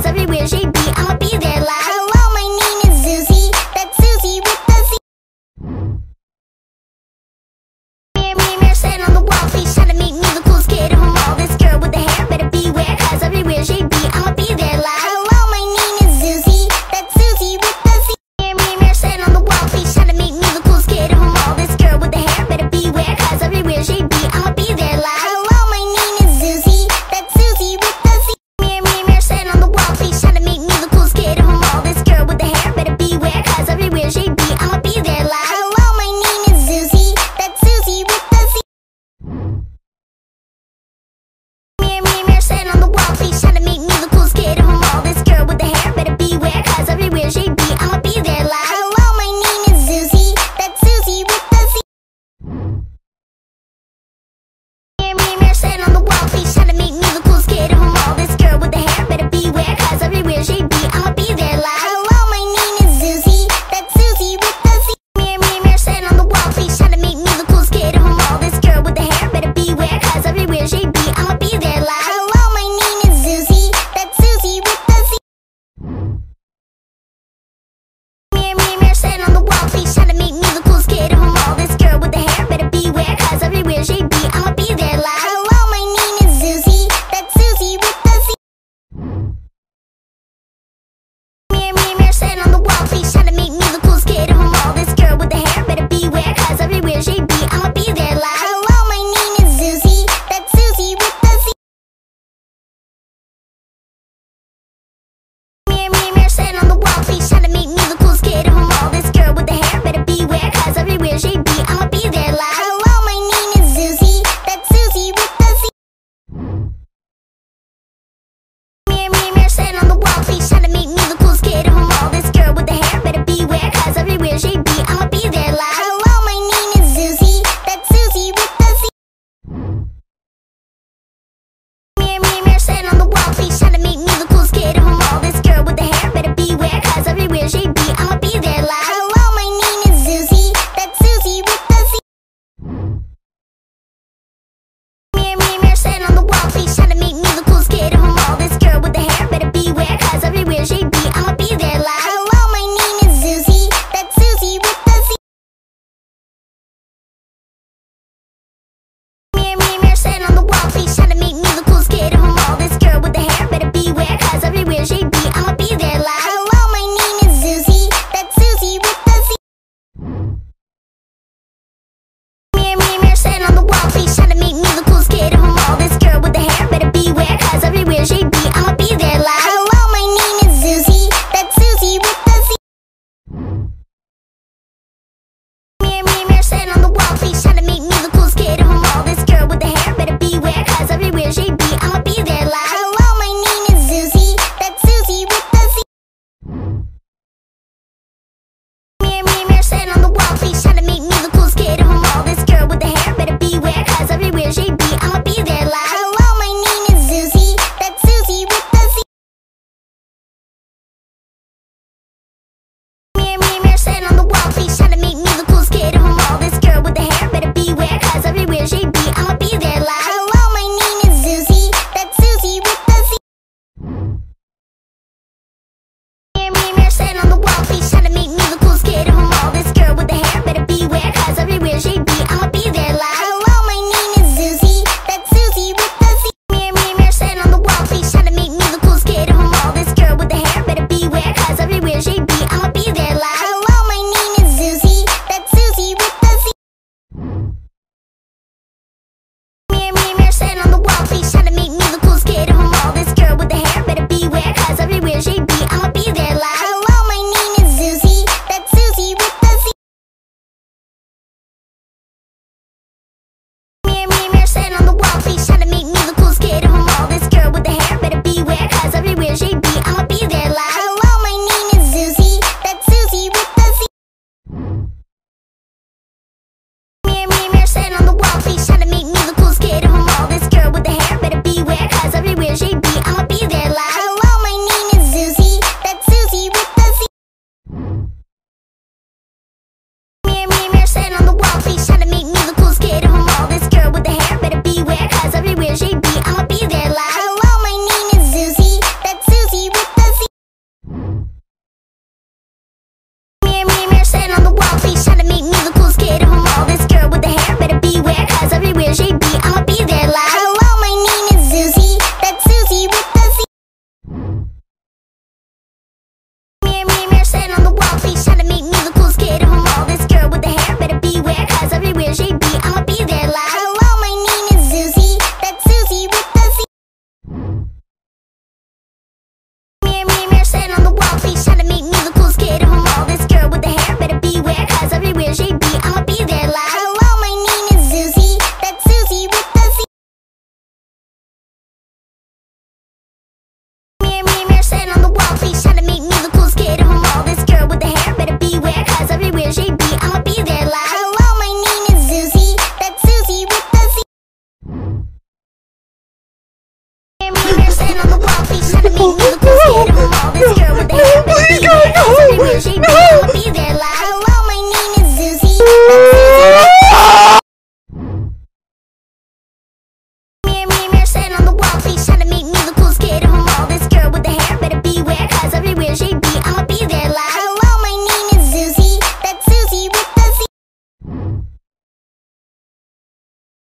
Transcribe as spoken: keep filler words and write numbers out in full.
everywhere she be, I'ma be there like, hello, my name is Susie. That's Susie with the Z. Mirror, mirror, mirror, stand on the wall, please try to make me the coolest kid of them all. This girl with the hair better beware, cause everywhere she be, I'ma be there like, hello, my name is Susie. That's Susie with the Z. Mirror, mirror, mirror, stand on the wall, please try to make me the coolest kid of them all. This girl with the hair better beware, cause everywhere she be, I'ma be there like, hello, my name is Susie. That's Susie with the Z. Mirror, mirror, mirror, stand on the wall, please try to make me the coolest kid of them all. This girl with the hair better beware, cause everywhere she be, I'ma be there like, hello, my name is Susie. That's Susie with the Z. Mirror, mirror, mirror, stand on the wall, please try to make me the coolest kid of them all. This girl with the hair better beware, cause everywhere she be, I'ma be there like, hello, my name is Susie. That's Susie with the Z. Mirror, mirror, mirror, stand on the wall, please try to make me the coolest kid of them all. This girl with the hair better beware, cause everywhere she be, I'ma be there like, hello, my name is Susie. That's Susie with the Z. Mirror, mirror, mirror, stand on the wall, please try to make me the coolest kid of them all. This girl with the hair better beware, cause everywhere she be, I'ma be there like, hello, my name is Susie. That's Susie with the Z. Mirror, mirror, mirror, stand on the wall, please try to make me the coolest kid of them all. This girl with the hair better beware, cause everywhere she be, I'ma be there like, hello, my name is Susie. That's Susie with the Z. Mirror, mirror, mirror, stand on the wall, please try to make me the coolest kid of them all. This girl with the hair better beware, cause everywhere she be, I'ma be there like, hello, my name is Susie. That's Susie with the Z. Mirror, mirror, mirror, stand on the wall, please try to make me the coolest kid of them all. This girl with the hair better beware, cause everywhere she be, I'ma be there like, hello, my name is Susie. That's Susie with the Z. Mirror, mirror, mirror, stand on the wall, please try to make me the coolest kid of them all. This girl with the hair better beware, cause everywhere she be, I'ma be there like, hello, my name is Susie. That's Susie with the Z. Mirror, mirror, mirror, stand on the wall, please try to make me the coolest kid of them all. This girl with the hair better beware, cause everywhere she be, I'ma be there like, hello, my name is Susie. That's Susie with the Z. Mirror, mirror, mirror, stand on the wall, please try to make me the coolest kid of them all. This girl with the hair better beware, cause everywhere she be, I'ma be there like, hello, my name is Susie. That's Susie with the Z. Mirror, mirror, mirror, stand on the wall, please try to make me the coolest kid of them all. This girl with the hair better beware, cause everywhere she be, I'ma be there like, hello, my name is Susie. That's Susie with the Z. Mirror, mirror, mirror, stand on the wall, please try to make me the coolest kid of them all. This girl with the hair better beware, cause everywhere she be,